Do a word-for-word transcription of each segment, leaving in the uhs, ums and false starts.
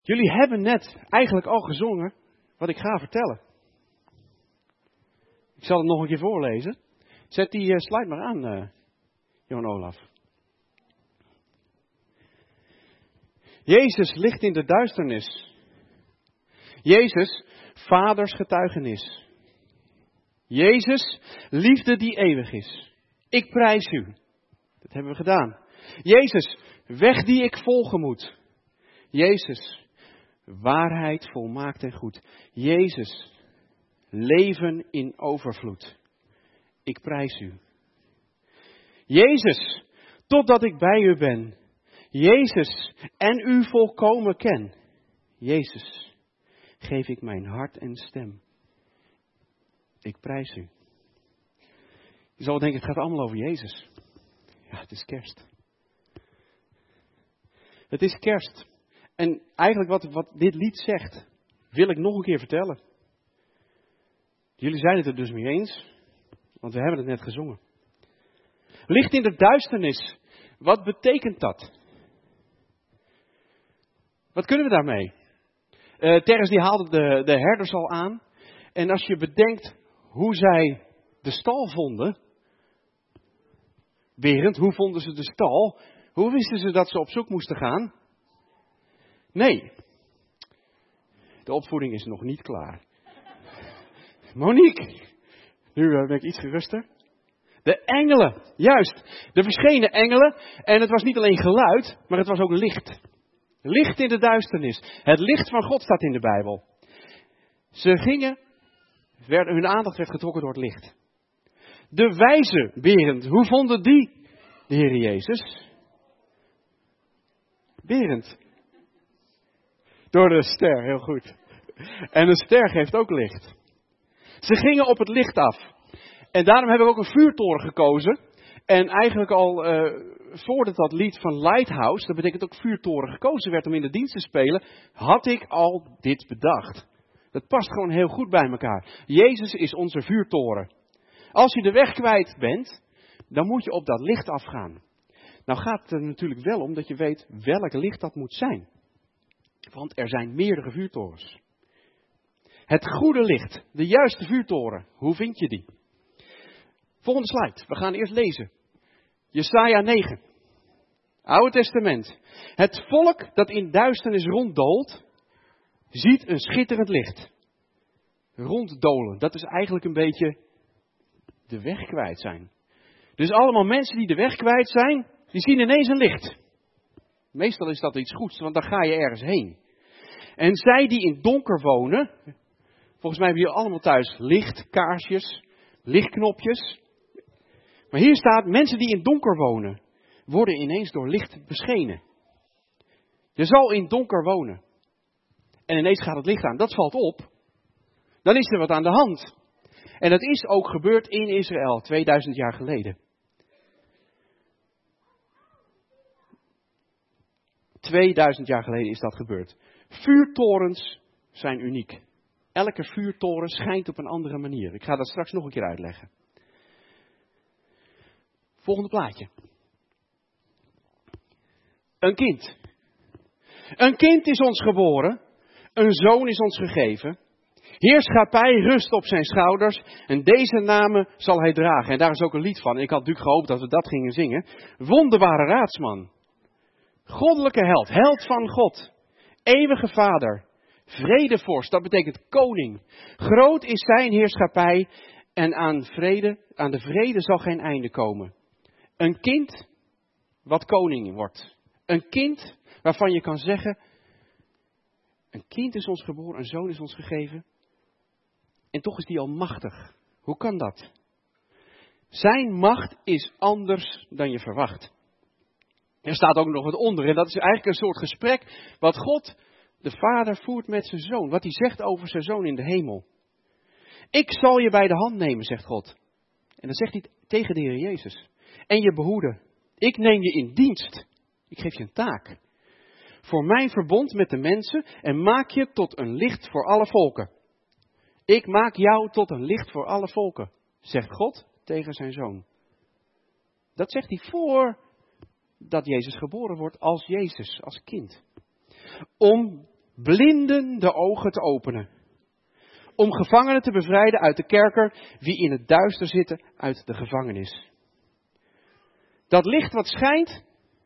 Jullie hebben net eigenlijk al gezongen wat ik ga vertellen. Ik zal het nog een keer voorlezen. Zet die uh, slide maar aan, uh, Johan Olaf. Jezus ligt in de duisternis. Jezus, vaders getuigenis. Jezus, liefde die eeuwig is. Ik prijs u. Dat hebben we gedaan. Jezus, weg die ik volgen moet. Jezus, waarheid volmaakt en goed. Jezus, leven in overvloed. Ik prijs u. Jezus, totdat ik bij u ben. Jezus, en u volkomen ken. Jezus, geef ik mijn hart en stem. Ik prijs u. Je zal denken, het gaat allemaal over Jezus. Ja, het is kerst. Het is kerst. En eigenlijk wat, wat dit lied zegt, wil ik nog een keer vertellen. Jullie zijn het er dus mee eens, want we hebben het net gezongen. Licht in de duisternis, wat betekent dat? Wat kunnen we daarmee? Uh, Terres die haalde de, de herders al aan. En als je bedenkt hoe zij de stal vonden. Berend, hoe vonden ze de stal? Hoe wisten ze dat ze op zoek moesten gaan? Nee. De opvoeding is nog niet klaar. Monique. Nu ben ik iets geruster. De engelen. Juist. De verschenen engelen. En het was niet alleen geluid, maar het was ook licht. Licht in de duisternis. Het licht van God staat in de Bijbel. Ze gingen, werden, hun aandacht werd getrokken door het licht. De wijze Berend, hoe vonden die de Heer Jezus? Berend. Door de ster, heel goed. En een ster geeft ook licht. Ze gingen op het licht af. En daarom hebben we ook een vuurtoren gekozen. En eigenlijk al uh, voordat dat lied van Lighthouse, dat betekent ook vuurtoren, gekozen werd om in de dienst te spelen, had ik al dit bedacht. Dat past gewoon heel goed bij elkaar. Jezus is onze vuurtoren. Als je de weg kwijt bent, dan moet je op dat licht afgaan. Nou gaat het er natuurlijk wel om dat je weet welk licht dat moet zijn. Want er zijn meerdere vuurtorens. Het goede licht, de juiste vuurtoren, hoe vind je die? Volgende slide, we gaan eerst lezen. Jesaja negen. Oude Testament. Het volk dat in duisternis ronddoolt, ziet een schitterend licht. Ronddolen, dat is eigenlijk een beetje de weg kwijt zijn. Dus allemaal mensen die de weg kwijt zijn, die zien ineens een licht. Meestal is dat iets goeds, want dan ga je ergens heen. En zij die in donker wonen, volgens mij hebben jullie allemaal thuis licht, kaarsjes, lichtknopjes. Maar hier staat, mensen die in donker wonen, worden ineens door licht beschenen. Je zal in donker wonen. En ineens gaat het licht aan. Dat valt op. Dan is er wat aan de hand. En dat is ook gebeurd in Israël, tweeduizend jaar geleden. tweeduizend jaar geleden is dat gebeurd. Vuurtorens zijn uniek. Elke vuurtoren schijnt op een andere manier. Ik ga dat straks nog een keer uitleggen. Volgende plaatje. Een kind. Een kind is ons geboren. Een zoon is ons gegeven. Heerschappij rust op zijn schouders. En deze namen zal hij dragen. En daar is ook een lied van. Ik had natuurlijk gehoopt dat we dat gingen zingen. Wonderbare raadsman. Goddelijke held. Held van God. Eeuwige vader. Vredevorst. Dat betekent koning. Groot is zijn heerschappij. En aan, vrede, aan de vrede zal geen einde komen. Een kind wat koning wordt. Een kind waarvan je kan zeggen, een kind is ons geboren, een zoon is ons gegeven. En toch is die al machtig. Hoe kan dat? Zijn macht is anders dan je verwacht. Er staat ook nog wat onder. En dat is eigenlijk een soort gesprek wat God, de Vader, voert met zijn zoon. Wat hij zegt over zijn zoon in de hemel. Ik zal je bij de hand nemen, zegt God. En dan zegt hij tegen de Heer Jezus. En je behoeden. Ik neem je in dienst. Ik geef je een taak. Voor mijn verbond met de mensen en maak je tot een licht voor alle volken. Ik maak jou tot een licht voor alle volken, zegt God tegen zijn zoon. Dat zegt hij voordat Jezus geboren wordt als Jezus, als kind. Om blinden de ogen te openen. Om gevangenen te bevrijden uit de kerker, wie in het duister zitten uit de gevangenis. Dat licht wat schijnt,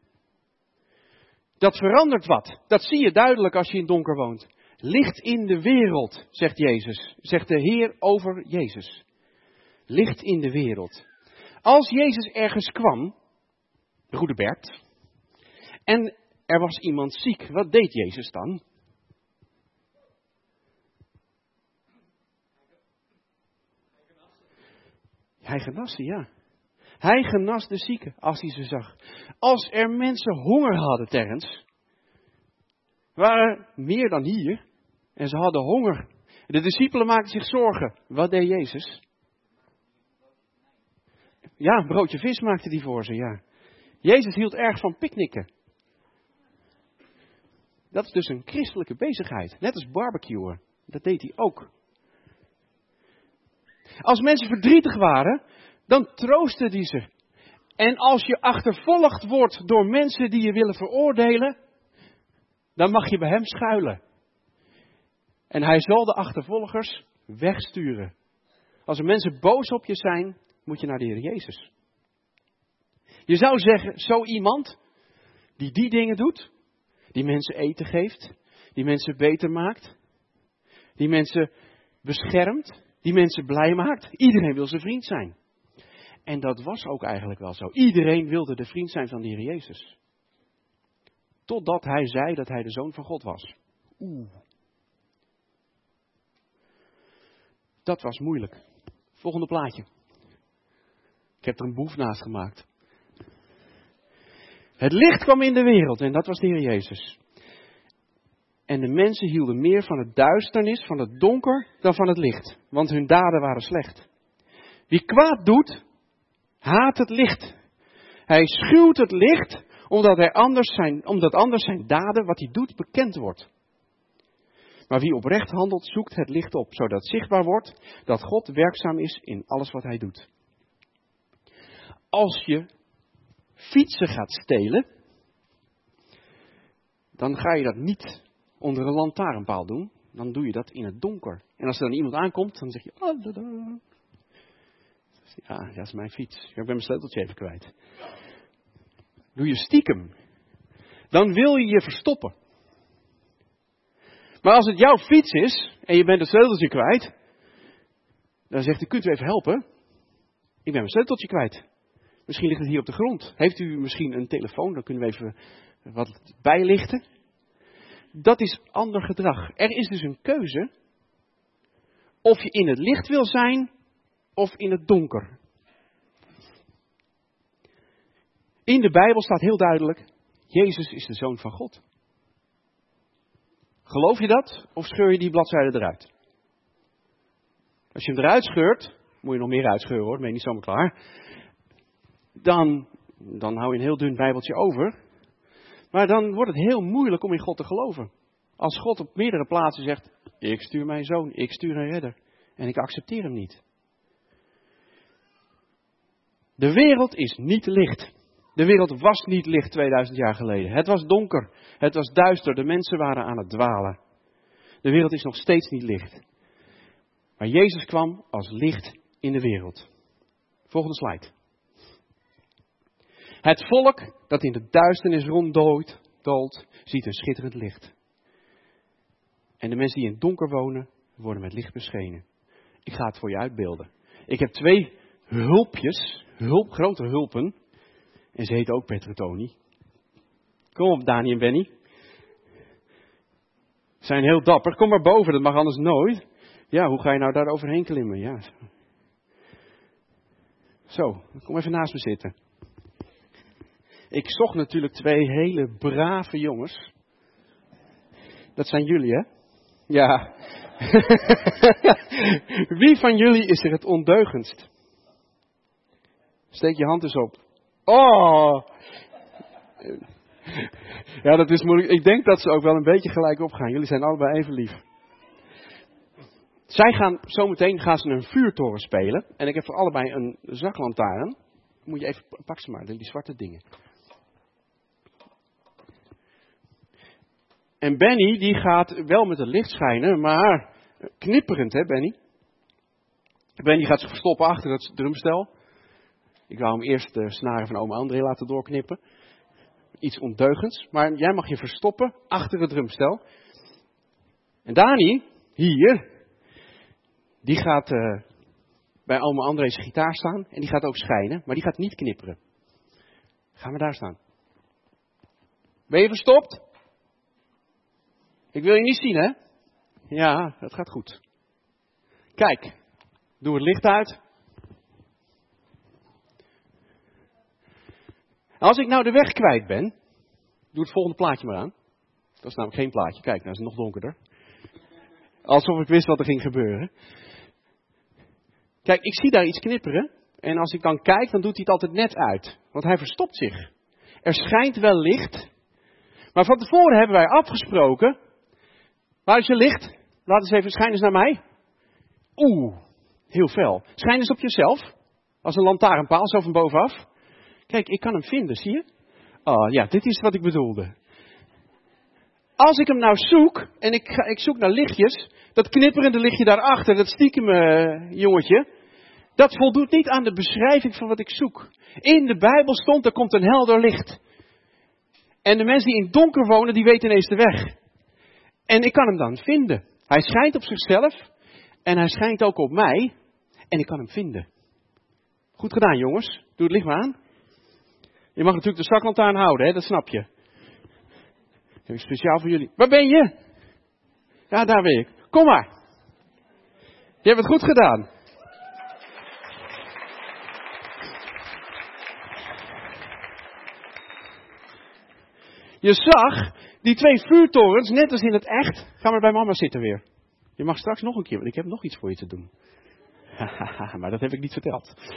dat verandert wat. Dat zie je duidelijk als je in het donker woont. Licht in de wereld, zegt Jezus. Zegt de Heer over Jezus. Licht in de wereld. Als Jezus ergens kwam, Roedebert, en er was iemand ziek, wat deed Jezus dan? Hij genas ze, ja. Hij genas de zieken als hij ze zag. Als er mensen honger hadden, Terrence, waren meer dan hier. En ze hadden honger. De discipelen maakten zich zorgen. Wat deed Jezus? Ja, een broodje vis maakte hij voor ze, ja. Jezus hield erg van picknicken. Dat is dus een christelijke bezigheid. Net als barbecuen. Dat deed hij ook. Als mensen verdrietig waren, dan troostte hij ze. En als je achtervolgd wordt door mensen die je willen veroordelen, dan mag je bij hem schuilen. En hij zal de achtervolgers wegsturen. Als er mensen boos op je zijn, moet je naar de Heer Jezus. Je zou zeggen, zo iemand die die dingen doet, die mensen eten geeft, die mensen beter maakt, die mensen beschermt, die mensen blij maakt. Iedereen wil zijn vriend zijn. En dat was ook eigenlijk wel zo. Iedereen wilde de vriend zijn van de Heer Jezus. Totdat hij zei dat hij de Zoon van God was. Oeh. Dat was moeilijk. Volgende plaatje. Ik heb er een boef naast gemaakt. Het licht kwam in de wereld en dat was de Heer Jezus. En de mensen hielden meer van het duisternis, van het donker, dan van het licht. Want hun daden waren slecht. Wie kwaad doet, haat het licht. Hij schuwt het licht, omdat, hij anders zijn, omdat anders zijn daden, wat hij doet, bekend wordt. Maar wie oprecht handelt, zoekt het licht op, zodat zichtbaar wordt dat God werkzaam is in alles wat hij doet. Als je fietsen gaat stelen, dan ga je dat niet onder een lantaarnpaal doen. Dan doe je dat in het donker. En als er dan iemand aankomt, dan zeg je, ah, da, da. Ja, dat is mijn fiets. Ja, ik ben mijn sleuteltje even kwijt. Doe je stiekem. Dan wil je je verstoppen. Maar als het jouw fiets is en je bent het sleuteltje kwijt, dan zegt u, kunt u even helpen? Ik ben mijn sleuteltje kwijt. Misschien ligt het hier op de grond. Heeft u misschien een telefoon? Dan kunnen we even wat bijlichten. Dat is ander gedrag. Er is dus een keuze of je in het licht wil zijn of in het donker. In de Bijbel staat heel duidelijk, Jezus is de Zoon van God. Geloof je dat of scheur je die bladzijde eruit? Als je hem eruit scheurt, moet je nog meer uitscheuren hoor, dan ben je niet zomaar klaar. Dan, dan hou je een heel dun Bijbeltje over. Maar dan wordt het heel moeilijk om in God te geloven. Als God op meerdere plaatsen zegt, ik stuur mijn zoon, ik stuur een redder. En ik accepteer hem niet. De wereld is niet licht. De wereld was niet licht tweeduizend jaar geleden. Het was donker. Het was duister. De mensen waren aan het dwalen. De wereld is nog steeds niet licht. Maar Jezus kwam als licht in de wereld. Volgende slide. Het volk dat in de duisternis ronddoolt, dolt, ziet een schitterend licht. En de mensen die in het donker wonen, worden met licht beschenen. Ik ga het voor je uitbeelden. Ik heb twee hulpjes, hulp, grote hulpen. En ze heten ook Petrotoni. Kom op, Dani en Benny. Ze zijn heel dapper. Kom maar boven, dat mag anders nooit. Ja, hoe ga je nou daar overheen klimmen? Ja. Zo, kom even naast me zitten. Ik zocht natuurlijk twee hele brave jongens. Dat zijn jullie, hè? Ja. Wie van jullie is er het ondeugendst? Steek je hand eens op. Oh! Ja, dat is moeilijk. Ik denk dat ze ook wel een beetje gelijk opgaan. Jullie zijn allebei even lief. Zij gaan, zometeen gaan ze een vuurtoren spelen. En ik heb voor allebei een zaklantaarn. Moet je even, pak ze maar, die zwarte dingen. En Benny, die gaat wel met het licht schijnen, maar knipperend, hè Benny? Benny gaat zich verstoppen achter het drumstel. Ik wou hem eerst de snaren van oma André laten doorknippen. Iets ondeugends, maar jij mag je verstoppen achter het drumstel. En Dani, hier, die gaat uh, bij oma André's gitaar staan en die gaat ook schijnen, maar die gaat niet knipperen. Gaan we daar staan. Ben je verstopt? Ik wil je niet zien, hè? Ja, dat gaat goed. Kijk, doe het licht uit. Als ik nou de weg kwijt ben, doe het volgende plaatje maar aan. Dat is namelijk geen plaatje. Kijk, nou is het nog donkerder. Alsof ik wist wat er ging gebeuren. Kijk, ik zie daar iets knipperen. En als ik dan kijk, dan doet hij het altijd net uit. Want hij verstopt zich. Er schijnt wel licht. Maar van tevoren hebben wij afgesproken. Waar is je licht? Laat eens even, schijn eens naar mij. Oeh, heel fel. Schijn eens op jezelf. Als een lantaarnpaal, zo van bovenaf. Kijk, ik kan hem vinden, zie je? Oh ja, dit is wat ik bedoelde. Als ik hem nou zoek, en ik, ga, ik zoek naar lichtjes, dat knipperende lichtje daarachter, dat stiekem uh, jongetje, dat voldoet niet aan de beschrijving van wat ik zoek. In de Bijbel stond, er komt een helder licht. En de mensen die in het donker wonen, die weten ineens de weg. En ik kan hem dan vinden. Hij schijnt op zichzelf, en hij schijnt ook op mij, en ik kan hem vinden. Goed gedaan, jongens. Doe het licht maar aan. Je mag natuurlijk de zaklantaarn houden, hè? Dat snap je. Dat heb ik speciaal voor jullie. Waar ben je? Ja, daar ben ik. Kom maar. Je hebt het goed gedaan. Je zag die twee vuurtorens, net als in het echt. Ga maar bij mama zitten weer. Je mag straks nog een keer, want ik heb nog iets voor je te doen. Maar dat heb ik niet verteld.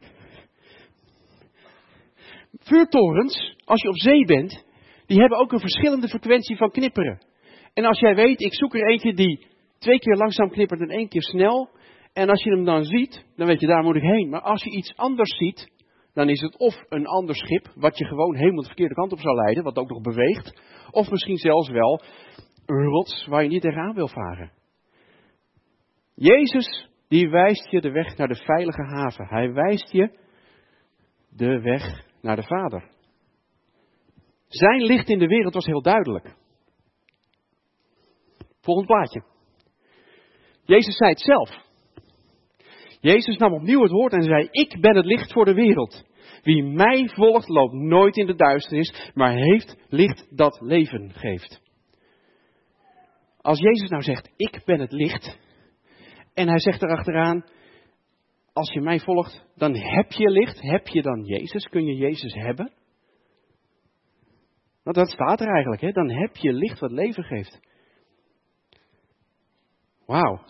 Vuurtorens, als je op zee bent, die hebben ook een verschillende frequentie van knipperen. En als jij weet, ik zoek er eentje die twee keer langzaam knippert en één keer snel. En als je hem dan ziet, dan weet je, daar moet ik heen. Maar als je iets anders ziet, dan is het of een ander schip, wat je gewoon helemaal de verkeerde kant op zou leiden, wat ook nog beweegt. Of misschien zelfs wel een rots waar je niet tegenaan wil varen. Jezus, die wijst je de weg naar de veilige haven. Hij wijst je de weg naar de Vader. Zijn licht in de wereld was heel duidelijk. Volgend plaatje. Jezus zei het zelf. Jezus nam opnieuw het woord en zei, ik ben het licht voor de wereld. Wie mij volgt loopt nooit in de duisternis, maar heeft licht dat leven geeft. Als Jezus nou zegt, ik ben het licht, en hij zegt erachteraan, als je mij volgt, dan heb je licht. Heb je dan Jezus? Kun je Jezus hebben? Want dat staat er eigenlijk, hè? Dan heb je licht wat leven geeft. Wauw.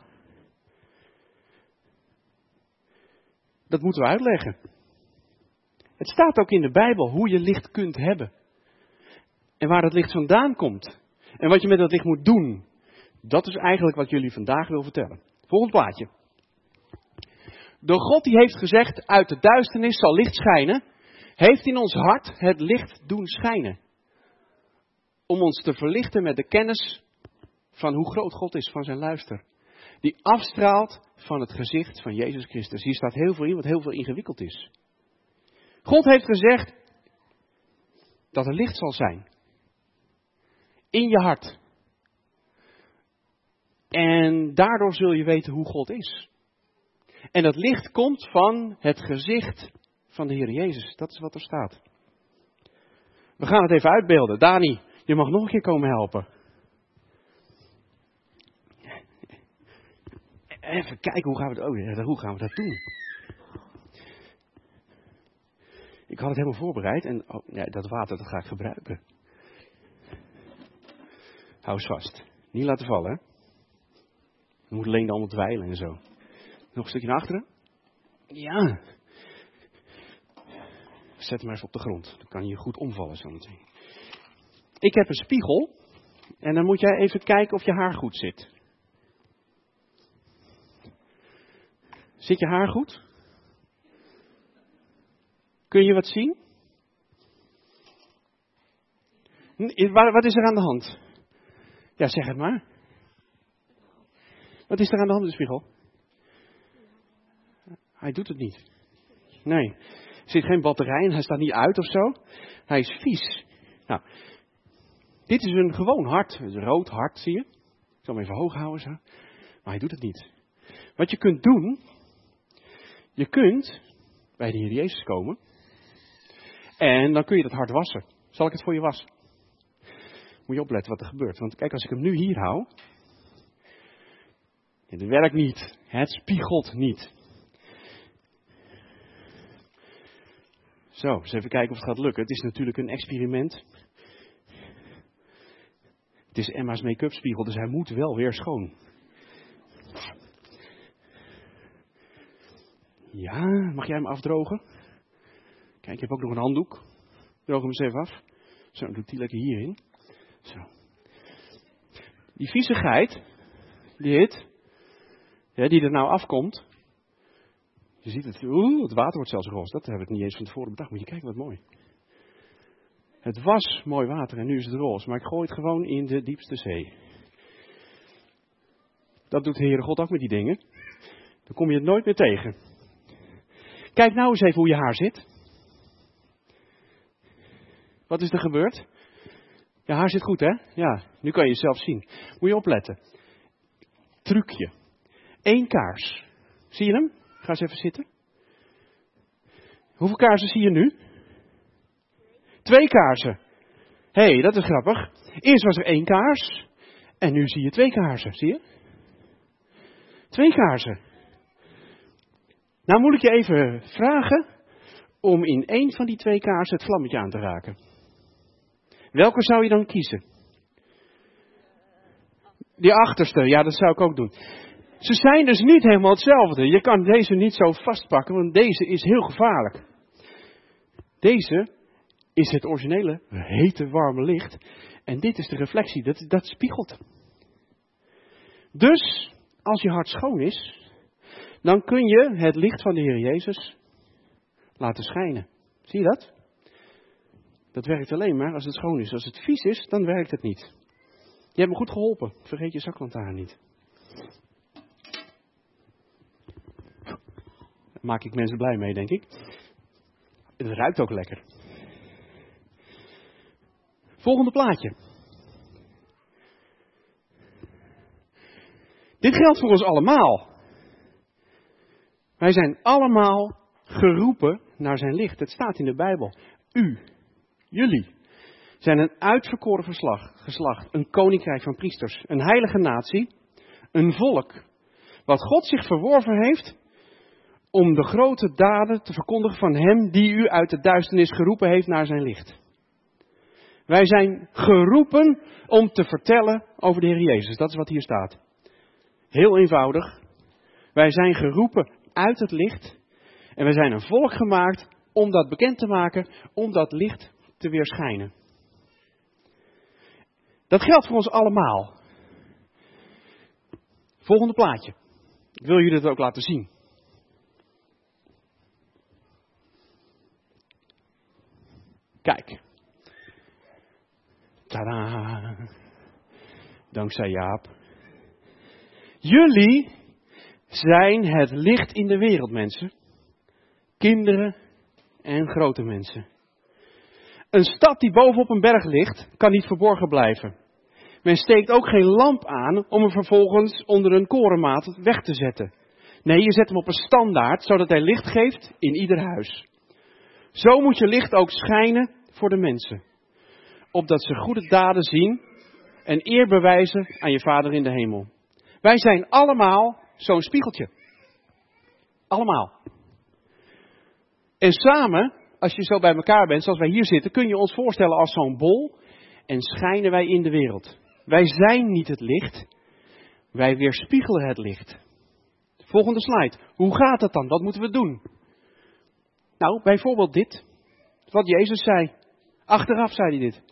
Dat moeten we uitleggen. Het staat ook in de Bijbel hoe je licht kunt hebben. En waar het licht vandaan komt. En wat je met dat licht moet doen. Dat is eigenlijk wat jullie vandaag wil vertellen. Volgend plaatje. De God die heeft gezegd, uit de duisternis zal licht schijnen, heeft in ons hart het licht doen schijnen. Om ons te verlichten met de kennis van hoe groot God is, van zijn luister. Die afstraalt van het gezicht van Jezus Christus. Hier staat heel veel in wat heel veel ingewikkeld is. God heeft gezegd dat er licht zal zijn. In je hart. En daardoor zul je weten hoe God is. En dat licht komt van het gezicht van de Heer Jezus. Dat is wat er staat. We gaan het even uitbeelden. Dani, je mag nog een keer komen helpen. Even kijken, hoe gaan we, het, oh, hoe gaan we dat doen? Ik had het helemaal voorbereid en oh, ja, dat water dat ga ik gebruiken. Hou eens vast. Niet laten vallen, hè? Dan moet alleen allemaal dweilen en zo. Nog een stukje naar achteren. Ja. Zet hem maar even op de grond. Dan kan je goed omvallen zo meteen. Ik heb een spiegel. En dan moet jij even kijken of je haar goed zit. Zit je haar goed? Kun je wat zien? Wat is er aan de hand? Ja, zeg het maar. Wat is er aan de hand in de spiegel? Hij doet het niet. Nee. Er zit geen batterij in, hij staat niet uit of zo. Hij is vies. Nou, dit is een gewoon hart. Het is een rood hart, zie je. Ik zal hem even hoog houden zo. Maar hij doet het niet. Wat je kunt doen, je kunt bij de Heer Jezus komen. En dan kun je dat hart wassen. Zal ik het voor je wassen? Moet je opletten wat er gebeurt. Want kijk, als ik hem nu hier hou. Het werkt niet. Het spiegelt niet. Zo, eens even kijken of het gaat lukken. Het is natuurlijk een experiment. Het is Emma's make-up spiegel, dus hij moet wel weer schoon. Ja, mag jij hem afdrogen? Kijk, ik heb ook nog een handdoek. Droog hem eens even af. Zo, dan doe ik die lekker hierin. Zo. Die viezigheid, dit, ja, die er nou afkomt. Je ziet het, oeh, het water wordt zelfs roze. Dat heb ik niet eens van tevoren bedacht. Moet je kijken, wat mooi. Het was mooi water en nu is het roze. Maar ik gooi het gewoon in de diepste zee. Dat doet de Heere God ook met die dingen. Dan kom je het nooit meer tegen. Kijk nou eens even hoe je haar zit. Wat is er gebeurd? Je haar zit goed, hè? Ja, nu kan je jezelf zien. Moet je opletten. Trucje. Eén kaars. Zie je hem? Ga eens even zitten. Hoeveel kaarsen zie je nu? Twee kaarsen. Hé, hey, dat is grappig. Eerst was er één kaars. En nu zie je twee kaarsen. Zie je? Twee kaarsen. Nou moet ik je even vragen om in één van die twee kaarsen het vlammetje aan te raken. Welke zou je dan kiezen? Die achterste, ja, dat zou ik ook doen. Ze zijn dus niet helemaal hetzelfde. Je kan deze niet zo vastpakken, want deze is heel gevaarlijk. Deze is het originele, hete, warme licht. En dit is de reflectie, dat, dat spiegelt. Dus, als je hart schoon is, dan kun je het licht van de Heer Jezus laten schijnen. Zie je dat? Dat werkt alleen maar als het schoon is. Als het vies is, dan werkt het niet. Je hebt me goed geholpen. Vergeet je zaklantaarn niet. Daar maak ik mensen blij mee, denk ik. Het ruikt ook lekker. Volgende plaatje. Dit geldt voor ons allemaal. Wij zijn allemaal geroepen naar zijn licht. Het staat in de Bijbel. U, jullie, zijn een uitverkoren verslag, geslacht. Een koninkrijk van priesters. Een heilige natie. Een volk. Wat God zich verworven heeft om de grote daden te verkondigen van hem die u uit de duisternis geroepen heeft naar zijn licht. Wij zijn geroepen om te vertellen over de Heer Jezus. Dat is wat hier staat. Heel eenvoudig. Wij zijn geroepen uit het licht. En wij zijn een volk gemaakt om dat bekend te maken. Om dat licht te weerschijnen. Dat geldt voor ons allemaal. Volgende plaatje. Ik wil jullie dat ook laten zien. Kijk. Tadaa. Dankzij Jaap. Jullie zijn het licht in de wereld, mensen. Kinderen en grote mensen. Een stad die bovenop een berg ligt, kan niet verborgen blijven. Men steekt ook geen lamp aan om hem vervolgens onder een korenmaat weg te zetten. Nee, je zet hem op een standaard, zodat hij licht geeft in ieder huis. Zo moet je licht ook schijnen voor de mensen. Opdat ze goede daden zien en eer bewijzen aan je Vader in de hemel. Wij zijn allemaal zo'n spiegeltje. Allemaal. En samen, als je zo bij elkaar bent, zoals wij hier zitten, kun je ons voorstellen als zo'n bol. En schijnen wij in de wereld. Wij zijn niet het licht. Wij weerspiegelen het licht. Volgende slide. Hoe gaat het dan? Wat moeten we doen? Nou, bijvoorbeeld dit. Wat Jezus zei. Achteraf zei hij dit.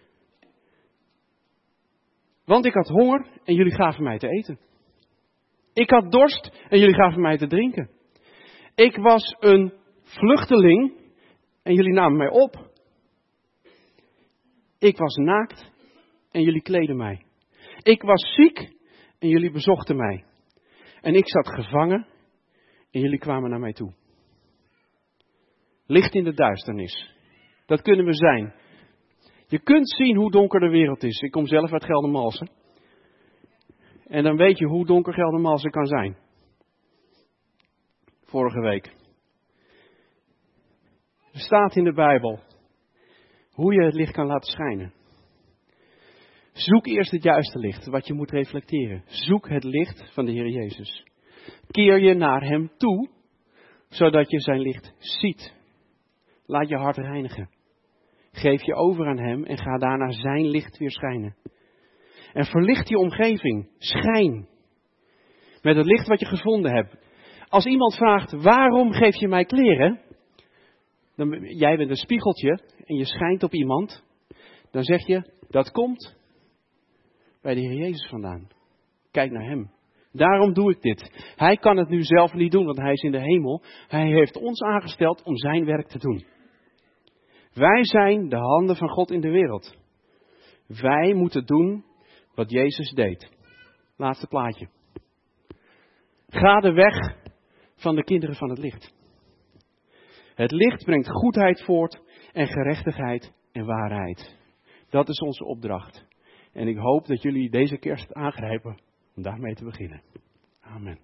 Want ik had honger en jullie gaven mij te eten. Ik had dorst en jullie gaven mij te drinken. Ik was een vluchteling en jullie namen mij op. Ik was naakt en jullie kleden mij. Ik was ziek en jullie bezochten mij. En ik zat gevangen en jullie kwamen naar mij toe. Licht in de duisternis. Dat kunnen we zijn. Je kunt zien hoe donker de wereld is. Ik kom zelf uit Geldermalsen. En dan weet je hoe donker Geldermalsen kan zijn. Vorige week. Er staat in de Bijbel hoe je het licht kan laten schijnen. Zoek eerst het juiste licht, wat je moet reflecteren. Zoek het licht van de Heer Jezus. Keer je naar Hem toe, zodat je zijn licht ziet. Laat je hart reinigen. Geef je over aan Hem en ga daarna zijn licht weer schijnen. En verlicht je omgeving. Schijn. Met het licht wat je gevonden hebt. Als iemand vraagt, waarom geef je mij kleren? Dan, jij bent een spiegeltje en je schijnt op iemand. Dan zeg je, dat komt bij de Heer Jezus vandaan. Kijk naar Hem. Daarom doe ik dit. Hij kan het nu zelf niet doen, want Hij is in de hemel. Hij heeft ons aangesteld om zijn werk te doen. Wij zijn de handen van God in de wereld. Wij moeten doen wat Jezus deed. Laatste plaatje. Ga de weg van de kinderen van het licht. Het licht brengt goedheid voort en gerechtigheid en waarheid. Dat is onze opdracht. En ik hoop dat jullie deze kerst aangrijpen om daarmee te beginnen. Amen.